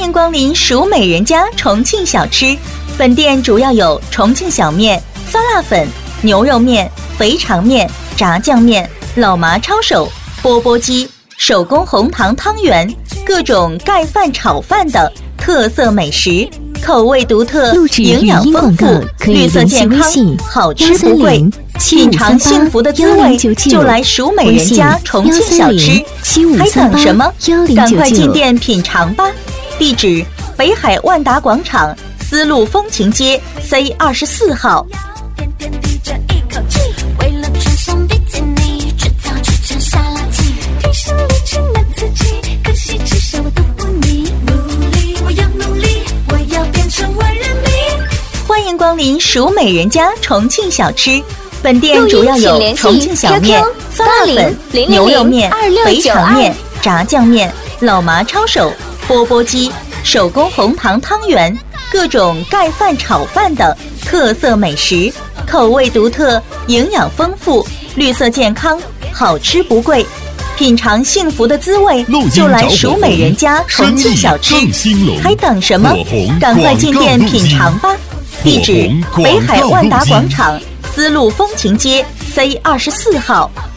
迎光临蜀美人家重庆小吃。本店主要有重庆小面、酸辣粉、牛肉面、肥肠面、炸酱面、老麻抄手、钵钵鸡、手工红糖汤圆，各种盖饭炒饭的特色美食，口味独特，营养丰富，绿色健康，好吃不贵。品尝幸福的滋味，就来蜀美人家重庆小吃，还等什么？赶快进店品尝吧！地址：北海万达广场丝路风情街 C24号。欢迎光临蜀美人家重庆小吃。本店主要有重庆小面、酸辣粉、牛肉面、肥肠面、炸酱面、老麻抄手、钵钵鸡、手工红糖汤圆，各种盖饭炒饭的特色美食，口味独特，营养丰富，绿色健康，好吃不贵。品尝幸福的滋味，就来蜀美人家重庆小吃，还等什么？赶快进店品尝吧！地址：北海万达广场丝路风情街 C24号。